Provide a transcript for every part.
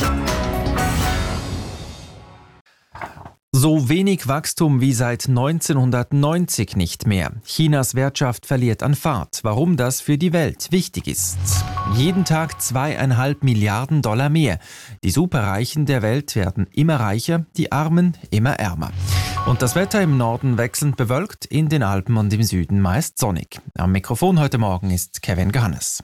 So wenig Wachstum wie seit 1990 nicht mehr. Chinas Wirtschaft verliert an Fahrt. Warum das für die Welt wichtig ist. Jeden Tag 2,5 Milliarden Dollar mehr. Die Superreichen der Welt werden immer reicher, die Armen immer ärmer. Und das Wetter im Norden wechselnd bewölkt, in den Alpen und im Süden meist sonnig. Am Mikrofon heute Morgen ist Kevin Johannes.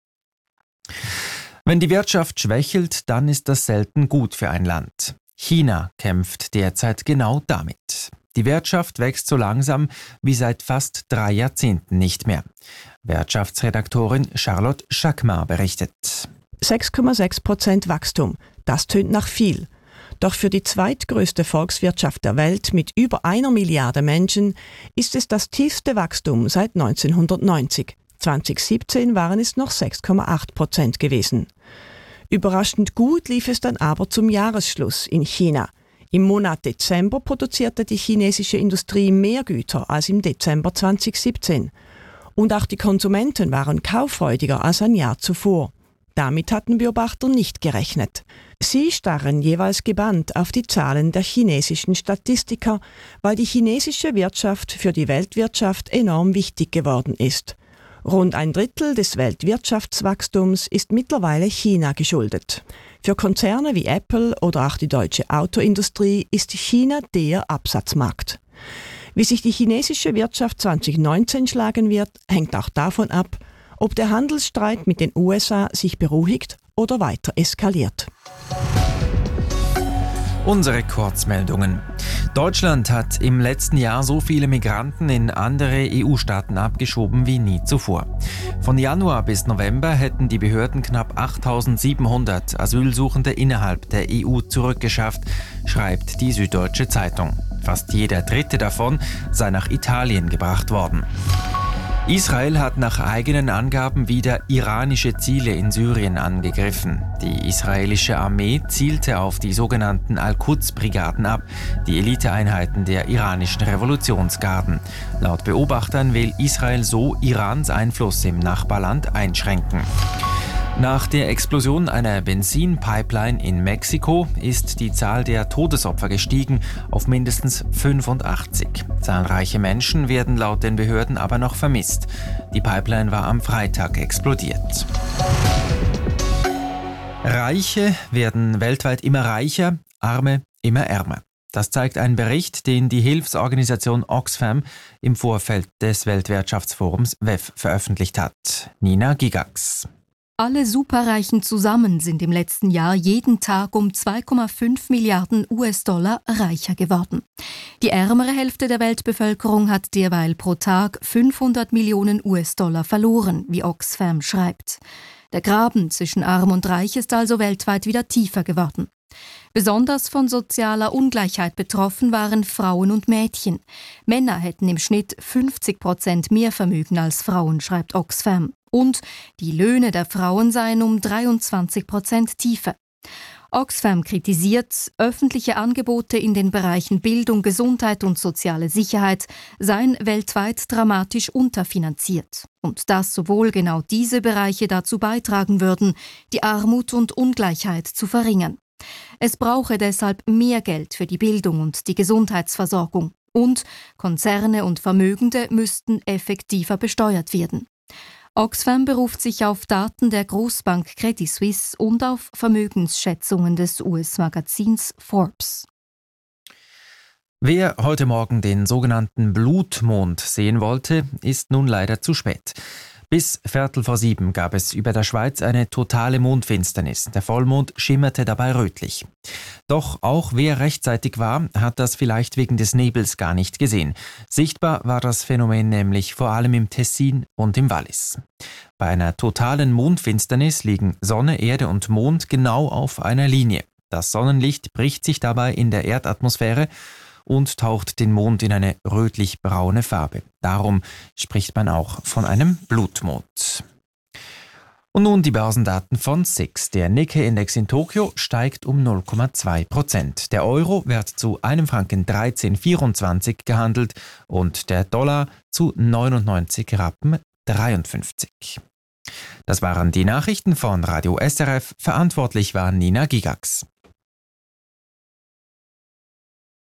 Wenn die Wirtschaft schwächelt, dann ist das selten gut für ein Land. China kämpft derzeit genau damit. Die Wirtschaft wächst so langsam wie seit fast 3 Jahrzehnten nicht mehr. Wirtschaftsredaktorin Charlotte Chakmar berichtet. 6,6% Wachstum, das tönt nach viel. Doch für die zweitgrößte Volkswirtschaft der Welt mit über 1 Milliarde Menschen ist es das tiefste Wachstum seit 1990. 2017 waren es noch 6,8% gewesen. Überraschend gut lief es dann aber zum Jahresschluss in China. Im Monat Dezember produzierte die chinesische Industrie mehr Güter als im Dezember 2017. Und auch die Konsumenten waren kauffreudiger als ein Jahr zuvor. Damit hatten Beobachter nicht gerechnet. Sie starren jeweils gebannt auf die Zahlen der chinesischen Statistiker, weil die chinesische Wirtschaft für die Weltwirtschaft enorm wichtig geworden ist. Rund 1/3 des Weltwirtschaftswachstums ist mittlerweile China geschuldet. Für Konzerne wie Apple oder auch die deutsche Autoindustrie ist China der Absatzmarkt. Wie sich die chinesische Wirtschaft 2019 schlagen wird, hängt auch davon ab, ob der Handelsstreit mit den USA sich beruhigt oder weiter eskaliert. Unsere Kurzmeldungen. Deutschland hat im letzten Jahr so viele Migranten in andere EU-Staaten abgeschoben wie nie zuvor. Von Januar bis November hätten die Behörden knapp 8.700 Asylsuchende innerhalb der EU zurückgeschafft, schreibt die Süddeutsche Zeitung. Fast jeder dritte davon sei nach Italien gebracht worden. Israel hat nach eigenen Angaben wieder iranische Ziele in Syrien angegriffen. Die israelische Armee zielte auf die sogenannten Al-Quds-Brigaden ab, die Eliteeinheiten der iranischen Revolutionsgarden. Laut Beobachtern will Israel so Irans Einfluss im Nachbarland einschränken. Nach der Explosion einer Benzinpipeline in Mexiko ist die Zahl der Todesopfer gestiegen auf mindestens 85. Zahlreiche Menschen werden laut den Behörden aber noch vermisst. Die Pipeline war am Freitag explodiert. Reiche werden weltweit immer reicher, Arme immer ärmer. Das zeigt ein Bericht, den die Hilfsorganisation Oxfam im Vorfeld des Weltwirtschaftsforums WEF veröffentlicht hat. Nina Gigax. Alle Superreichen zusammen sind im letzten Jahr jeden Tag um 2,5 Milliarden US-Dollar reicher geworden. Die ärmere Hälfte der Weltbevölkerung hat derweil pro Tag 500 Millionen US-Dollar verloren, wie Oxfam schreibt. Der Graben zwischen Arm und Reich ist also weltweit wieder tiefer geworden. Besonders von sozialer Ungleichheit betroffen waren Frauen und Mädchen. Männer hätten im Schnitt 50% mehr Vermögen als Frauen, schreibt Oxfam. Und die Löhne der Frauen seien um 23% tiefer. Oxfam kritisiert, öffentliche Angebote in den Bereichen Bildung, Gesundheit und soziale Sicherheit seien weltweit dramatisch unterfinanziert. Und dass sowohl genau diese Bereiche dazu beitragen würden, die Armut und Ungleichheit zu verringern. Es brauche deshalb mehr Geld für die Bildung und die Gesundheitsversorgung. Und Konzerne und Vermögende müssten effektiver besteuert werden. Oxfam beruft sich auf Daten der Großbank Credit Suisse und auf Vermögensschätzungen des US-Magazins Forbes. Wer heute Morgen den sogenannten Blutmond sehen wollte, ist nun leider zu spät. Bis 6:15 gab es über der Schweiz eine totale Mondfinsternis. Der Vollmond schimmerte dabei rötlich. Doch auch wer rechtzeitig war, hat das vielleicht wegen des Nebels gar nicht gesehen. Sichtbar war das Phänomen nämlich vor allem im Tessin und im Wallis. Bei einer totalen Mondfinsternis liegen Sonne, Erde und Mond genau auf einer Linie. Das Sonnenlicht bricht sich dabei in der Erdatmosphäre und taucht den Mond in eine rötlich-braune Farbe. Darum spricht man auch von einem Blutmond. Und nun die Börsendaten von SIX. Der Nikkei-Index in Tokio steigt um 0,2%. Der Euro wird zu 1,1324 Franken gehandelt und der Dollar zu 99,53 Rappen. Das waren die Nachrichten von Radio SRF. Verantwortlich war Nina Gigax.